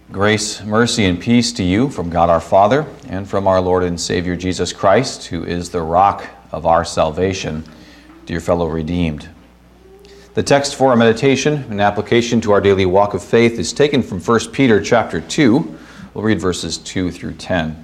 Grace, mercy, and peace to you from God our Father and from our Lord and Savior Jesus Christ, who is the rock of our salvation, dear fellow redeemed. The text for our meditation and application to our daily walk of faith is taken from 1 Peter chapter 2. We'll read verses 2 through 10.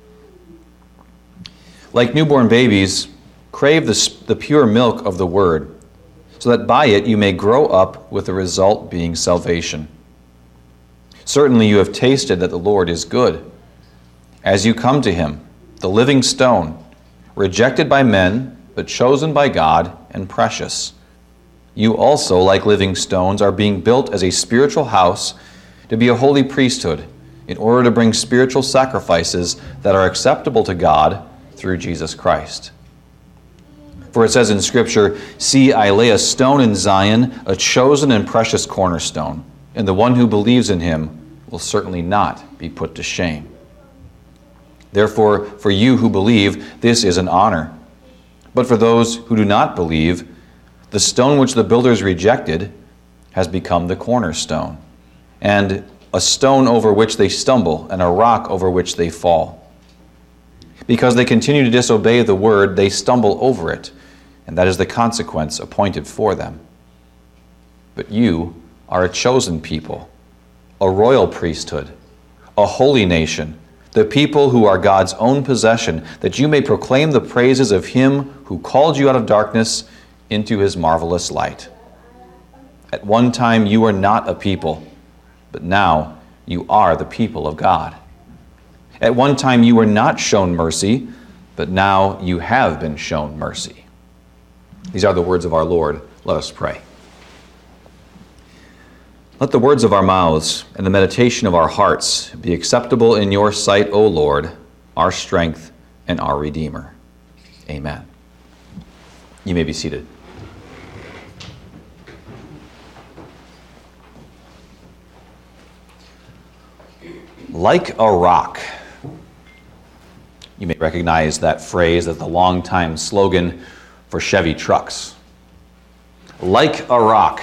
Like newborn babies, crave the pure milk of the Word, so that by it you may grow up, with the result being salvation. Certainly you have tasted that the Lord is good. As you come to him, the living stone, rejected by men, but chosen by God and precious, you also, like living stones, are being built as a spiritual house to be a holy priesthood, in order to bring spiritual sacrifices that are acceptable to God through Jesus Christ. For it says in Scripture, "See, I lay a stone in Zion, a chosen and precious cornerstone, and the one who believes in him will certainly not be put to shame." Therefore, for you who believe, this is an honor. But for those who do not believe, the stone which the builders rejected has become the cornerstone, and a stone over which they stumble, and a rock over which they fall. Because they continue to disobey the word, they stumble over it, and that is the consequence appointed for them. But you are a chosen people, a royal priesthood, a holy nation, the people who are God's own possession, that you may proclaim the praises of him who called you out of darkness into his marvelous light. At one time you were not a people, but now you are the people of God. At one time you were not shown mercy, but now you have been shown mercy. These are the words of our Lord. Let us pray. Let the words of our mouths and the meditation of our hearts be acceptable in your sight, O Lord, our strength and our Redeemer. Amen. You may be seated. Like a rock. You may recognize that phrase as the longtime slogan for Chevy trucks. Like a rock.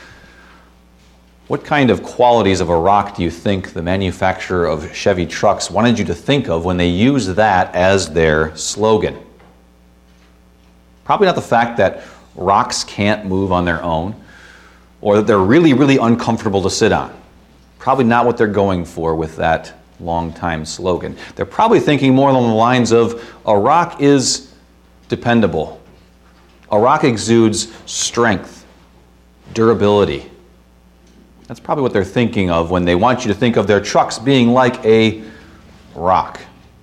What kind of qualities of a rock do you think the manufacturer of Chevy trucks wanted you to think of when they used that as their slogan? Probably not the fact that rocks can't move on their own, or that they're really, really uncomfortable to sit on. Probably not what they're going for with that long-time slogan. They're probably thinking more along the lines of, a rock is dependable. A rock exudes strength, durability. That's probably what they're thinking of when they want you to think of their trucks being like a rock.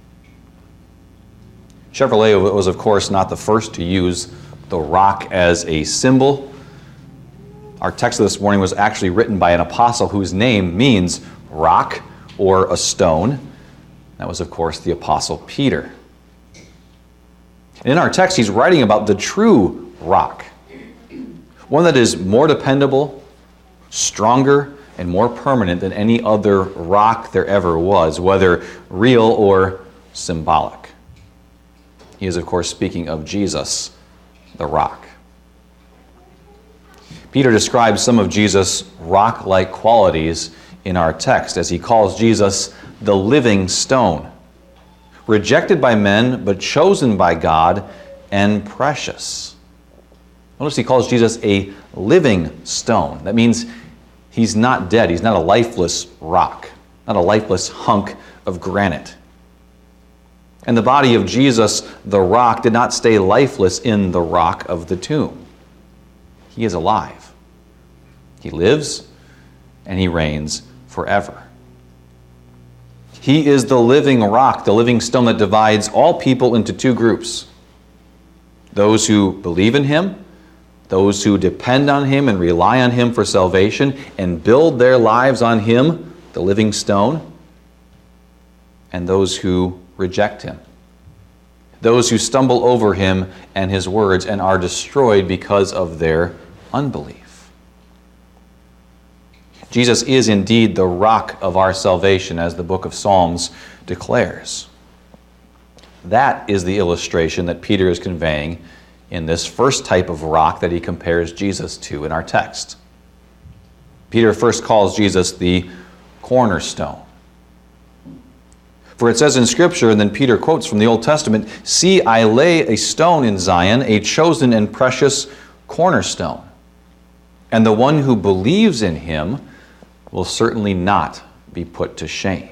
Chevrolet was, of course, not the first to use the rock as a symbol. Our text this morning was actually written by an apostle whose name means rock or a stone. That was, of course, the apostle Peter. And in our text, he's writing about the true rock, one that is more dependable, stronger, and more permanent than any other rock there ever was, whether real or symbolic. He is, of course, speaking of Jesus, the rock. Peter describes some of Jesus' rock-like qualities in our text as he calls Jesus the living stone, rejected by men but chosen by God and precious. Notice he calls Jesus a living stone. That means he's not dead. He's not a lifeless rock, not a lifeless hunk of granite. And the body of Jesus, the rock, did not stay lifeless in the rock of the tomb. He is alive. He lives and he reigns forever. He is the living rock, the living stone that divides all people into two groups. Those who believe in him, those who depend on him and rely on him for salvation and build their lives on him, the living stone, and those who reject him. Those who stumble over him and his words and are destroyed because of their unbelief. Jesus is indeed the rock of our salvation, as the book of Psalms declares. That is the illustration that Peter is conveying in this first type of rock that he compares Jesus to in our text. Peter first calls Jesus the cornerstone. For it says in Scripture, and then Peter quotes from the Old Testament, "See, I lay a stone in Zion, a chosen and precious cornerstone. And the one who believes in him will certainly not be put to shame."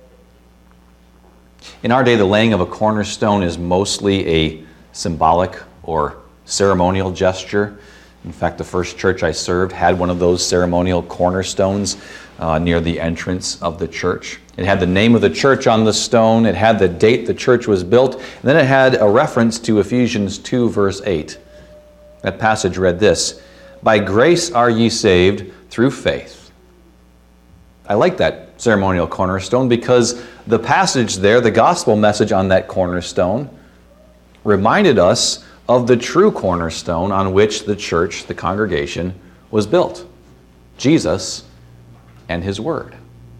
In our day, the laying of a cornerstone is mostly a symbolic or ceremonial gesture. In fact, the first church I served had one of those ceremonial cornerstones near the entrance of the church. It had the name of the church on the stone, it had the date the church was built, and then it had a reference to Ephesians 2, verse 8. That passage read this: "By grace are ye saved through faith." I like that ceremonial cornerstone because the passage there, the gospel message on that cornerstone, reminded us of the true cornerstone on which the church, the congregation, was built: Jesus and his word.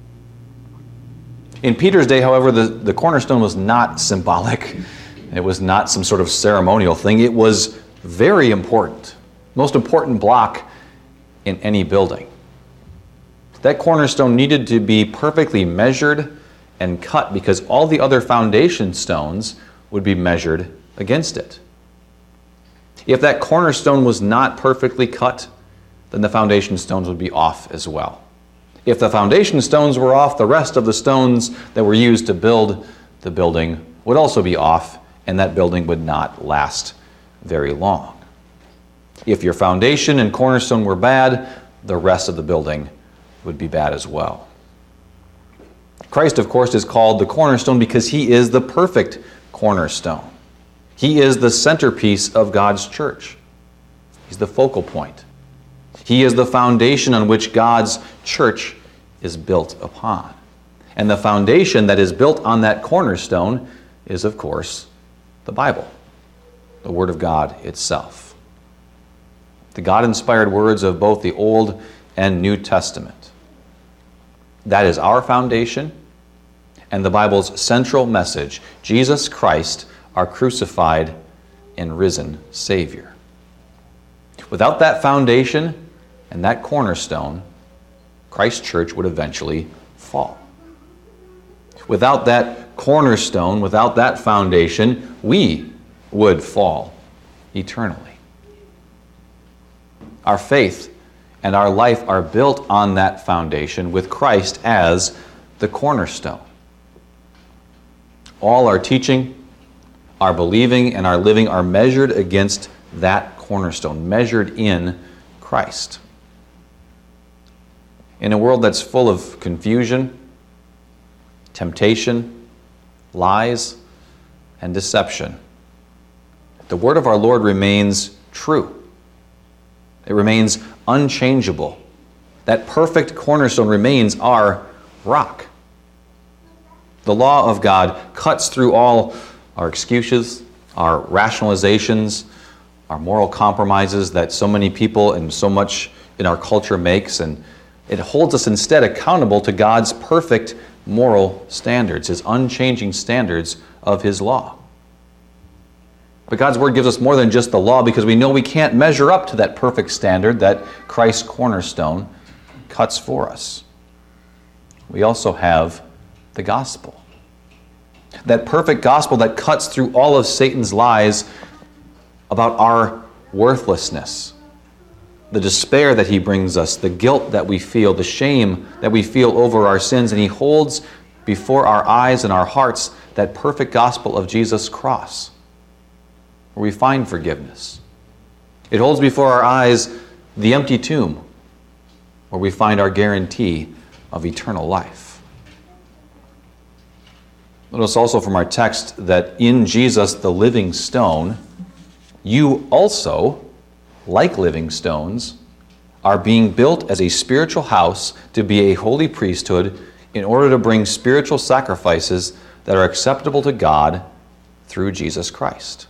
In Peter's day, however, the cornerstone was not symbolic. It was not some sort of ceremonial thing. It was very important, most important block in any building. That cornerstone needed to be perfectly measured and cut because all the other foundation stones would be measured against it. If that cornerstone was not perfectly cut, then the foundation stones would be off as well. If the foundation stones were off, the rest of the stones that were used to build the building would also be off, and that building would not last very long. If your foundation and cornerstone were bad, the rest of the building would be bad as well. Christ, of course, is called the cornerstone because he is the perfect cornerstone. He is the centerpiece of God's church. He's the focal point. He is the foundation on which God's church is built upon. And the foundation that is built on that cornerstone is, of course, the Bible, the Word of God itself. The God-inspired words of both the Old and New Testament. That is our foundation and the Bible's central message: Jesus Christ, our crucified and risen Savior. Without that foundation and that cornerstone, Christ's church would eventually fall. Without that cornerstone, without that foundation, we would fall eternally. Our faith and our life are built on that foundation with Christ as the cornerstone. All our teaching, our believing, and our living are measured against that cornerstone, measured in Christ. In a world that's full of confusion, temptation, lies, and deception, the word of our Lord remains true. It remains unchangeable. That perfect cornerstone remains our rock. The law of God cuts through all our excuses, our rationalizations, our moral compromises that so many people and so much in our culture makes, and it holds us instead accountable to God's perfect moral standards, his unchanging standards of his law. But God's word gives us more than just the law, because we know we can't measure up to that perfect standard that Christ's cornerstone cuts for us. We also have the gospel. That perfect gospel that cuts through all of Satan's lies about our worthlessness, the despair that he brings us, the guilt that we feel, the shame that we feel over our sins, and he holds before our eyes and our hearts that perfect gospel of Jesus' cross, where we find forgiveness. It holds before our eyes the empty tomb, where we find our guarantee of eternal life. Notice also from our text that in Jesus, the living stone, you also, like living stones, are being built as a spiritual house to be a holy priesthood in order to bring spiritual sacrifices that are acceptable to God through Jesus Christ.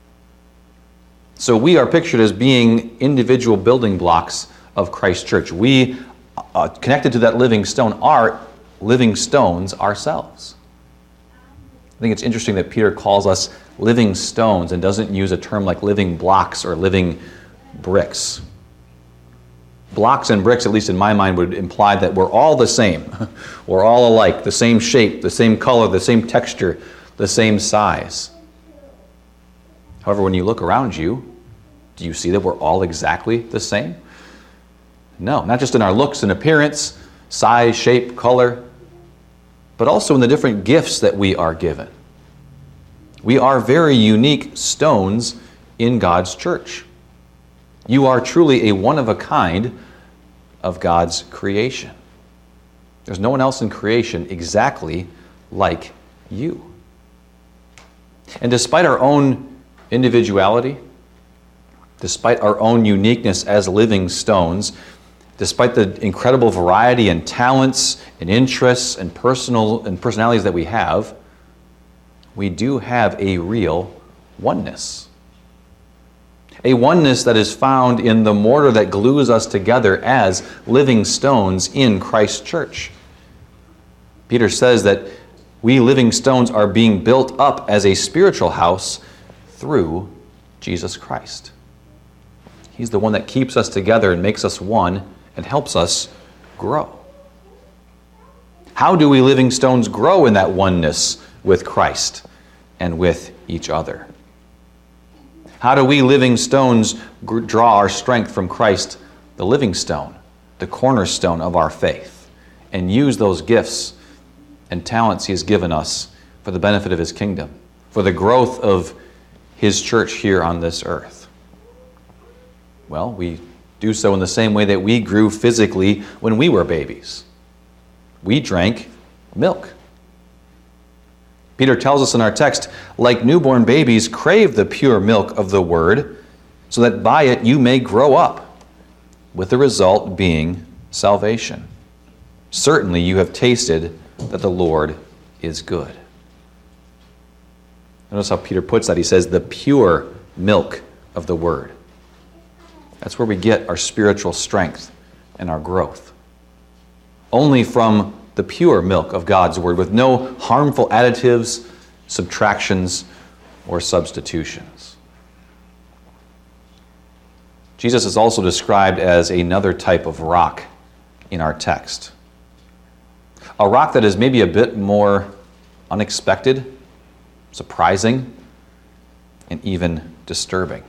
So we are pictured as being individual building blocks of Christ's church. We, connected to that living stone, are living stones ourselves. I think it's interesting that Peter calls us living stones and doesn't use a term like living blocks or living bricks. Blocks and bricks, at least in my mind, would imply that we're all the same. We're all alike, the same shape, the same color, the same texture, the same size. However, when you look around you, do you see that we're all exactly the same? No, not just in our looks and appearance, size, shape, color, but also in the different gifts that we are given. We are very unique stones in God's church. You are truly a one-of-a-kind of God's creation. There's no one else in creation exactly like you. And despite our own individuality, despite our own uniqueness as living stones, despite the incredible variety and talents and interests and personalities that we have, we do have a real oneness. A oneness that is found in the mortar that glues us together as living stones in Christ's church. Peter says that we living stones are being built up as a spiritual house through Jesus Christ. He's the one that keeps us together and makes us one and helps us grow. How do we living stones grow in that oneness with Christ and with each other? How do we living stones draw our strength from Christ, the living stone, the cornerstone of our faith, and use those gifts and talents He has given us for the benefit of His kingdom, for the growth of His church here on this earth? Well, we do so in the same way that we grew physically when we were babies. We drank milk. Peter tells us in our text, like newborn babies, crave the pure milk of the word, so that by it you may grow up, with the result being salvation. Certainly you have tasted that the Lord is good. Notice how Peter puts that. He says, the pure milk of the word. That's where we get our spiritual strength and our growth. Only from the pure milk of God's word, with no harmful additives, subtractions, or substitutions. Jesus is also described as another type of rock in our text. A rock that is maybe a bit more unexpected, surprising, and even disturbing.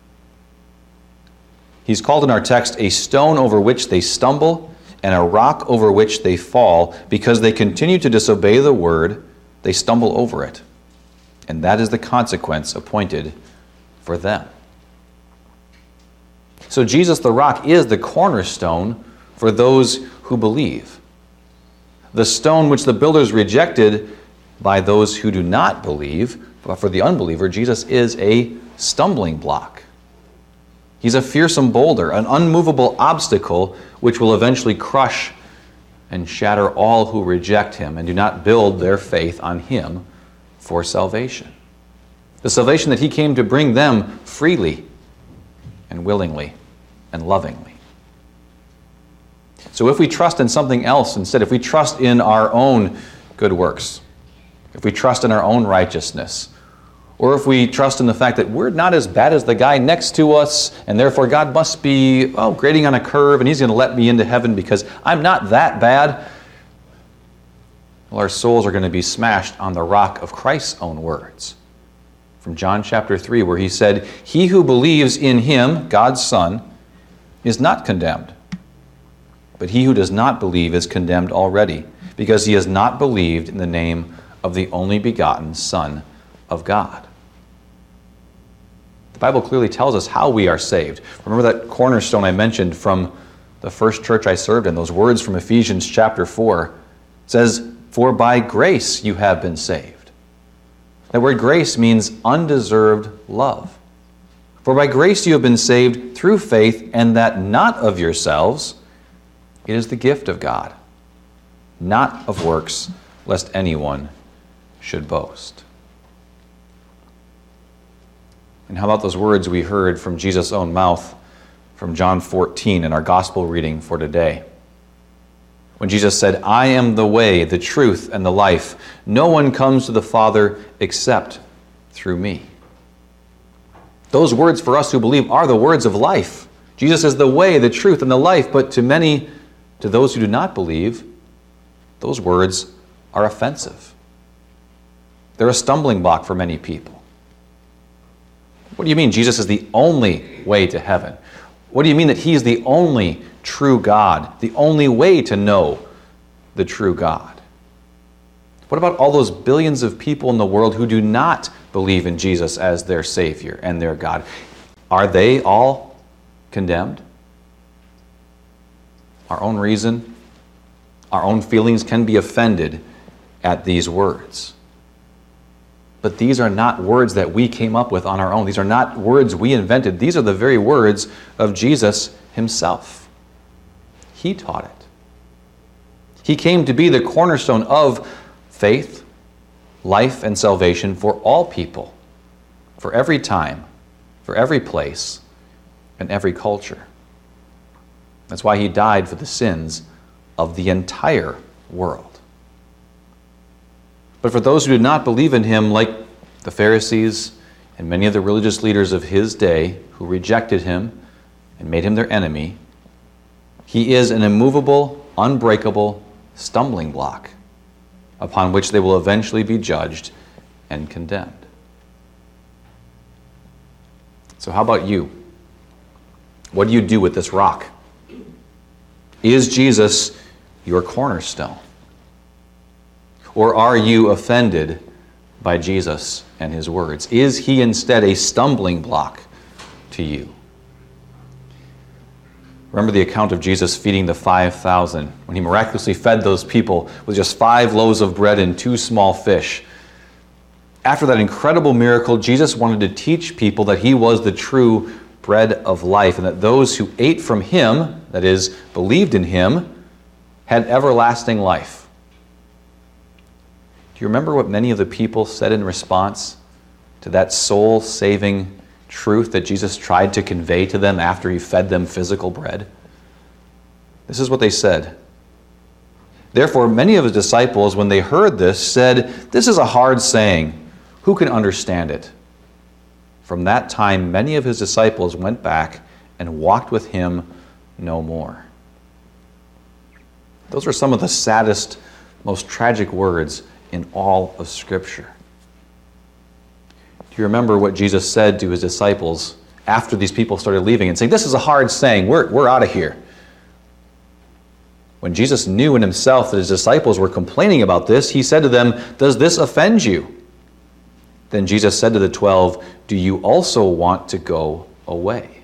He's called in our text a stone over which they stumble and a rock over which they fall. Because they continue to disobey the word, they stumble over it. And that is the consequence appointed for them. So Jesus the rock is the cornerstone for those who believe. The stone which the builders rejected by those who do not believe, but for the unbeliever, Jesus is a stumbling block. He's a fearsome boulder, an unmovable obstacle which will eventually crush and shatter all who reject Him and do not build their faith on Him for salvation. The salvation that He came to bring them freely and willingly and lovingly. So if we trust in something else instead, if we trust in our own good works, if we trust in our own righteousness, or if we trust in the fact that we're not as bad as the guy next to us, and therefore God must be grading on a curve, and He's going to let me into heaven because I'm not that bad, well, our souls are going to be smashed on the rock of Christ's own words. From John chapter 3, where He said, "He who believes in Him, God's Son, is not condemned. But he who does not believe is condemned already, because he has not believed in the name of the only begotten Son of God." The Bible clearly tells us how we are saved. Remember that cornerstone I mentioned from the first church I served in, those words from Ephesians chapter 4. It says, "For by grace you have been saved." That word grace means undeserved love. "For by grace you have been saved through faith, and that not of yourselves. It is the gift of God, not of works, lest anyone should boast." And how about those words we heard from Jesus' own mouth from John 14 in our gospel reading for today? When Jesus said, "I am the way, the truth, and the life. No one comes to the Father except through me." Those words for us who believe are the words of life. Jesus is the way, the truth, and the life. But to many, to those who do not believe, those words are offensive. They're a stumbling block for many people. What do you mean Jesus is the only way to heaven? What do you mean that he is the only true God, the only way to know the true God? What about all those billions of people in the world who do not believe in Jesus as their Savior and their God? Are they all condemned? Our own reason, our own feelings can be offended at these words. But these are not words that we came up with on our own. These are not words we invented. These are the very words of Jesus himself. He taught it. He came to be the cornerstone of faith, life, and salvation for all people, for every time, for every place, and every culture. That's why he died for the sins of the entire world. But for those who did not believe in him, like the Pharisees and many of the religious leaders of his day who rejected him and made him their enemy, he is an immovable, unbreakable stumbling block upon which they will eventually be judged and condemned. So how about you? What do you do with this rock? Is Jesus your cornerstone? Or are you offended by Jesus and his words? Is he instead a stumbling block to you? Remember the account of Jesus feeding the 5,000 when he miraculously fed those people with just 5 loaves of bread and 2 small fish. After that incredible miracle, Jesus wanted to teach people that he was the true bread of life and that those who ate from him, that is, believed in him, had everlasting life. Do you remember what many of the people said in response to that soul-saving truth that Jesus tried to convey to them after he fed them physical bread? This is what they said. Therefore, many of his disciples, when they heard this, said, "This is a hard saying. Who can understand it?" From that time, many of his disciples went back and walked with him no more. Those are some of the saddest, most tragic words in all of Scripture. Do you remember what Jesus said to his disciples after these people started leaving and saying, "This is a hard saying, we're out of here"? When Jesus knew in himself that his disciples were complaining about this, he said to them, "Does this offend you?" Then Jesus said to the 12, "Do you also want to go away?"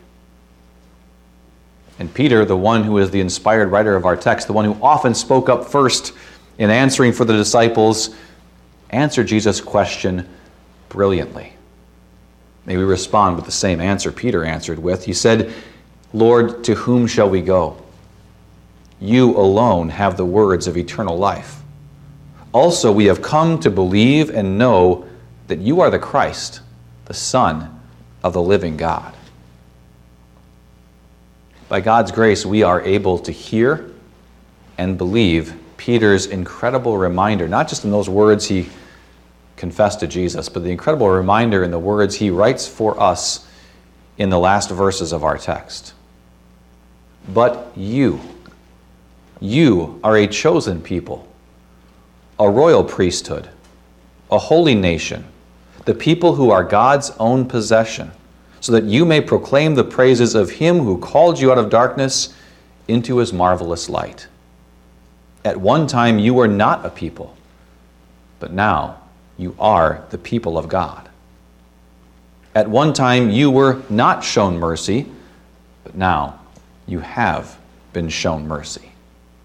And Peter, the one who is the inspired writer of our text, the one who often spoke up first in answering for the disciples, answered Jesus' question brilliantly. May we respond with the same answer Peter answered with. He said, "Lord, to whom shall we go? You alone have the words of eternal life. Also, we have come to believe and know that you are the Christ, the Son of the living God." By God's grace, we are able to hear and believe Peter's incredible reminder, not just in those words he confessed to Jesus, but the incredible reminder in the words he writes for us in the last verses of our text. But you are a chosen people, a royal priesthood, a holy nation, the people who are God's own possession, so that you may proclaim the praises of him who called you out of darkness into his marvelous light. At one time you were not a people, but now you are the people of God. At one time you were not shown mercy, but now you have been shown mercy.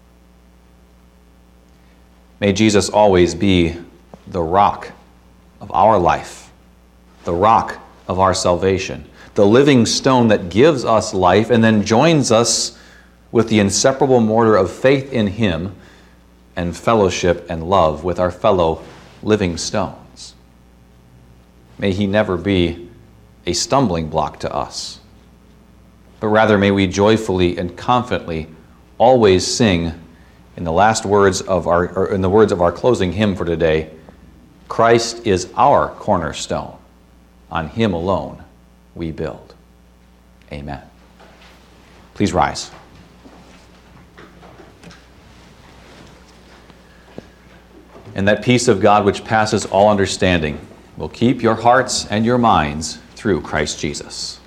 May Jesus always be the rock of our life, the rock of our salvation, the living stone that gives us life and then joins us with the inseparable mortar of faith in him and fellowship and love with our fellow living stones. May he never be a stumbling block to us, but rather may we joyfully and confidently always sing in the words of our closing hymn for today, "Christ is our cornerstone. On him alone we build." Amen. Please rise. And that peace of God which passes all understanding will keep your hearts and your minds through Christ Jesus.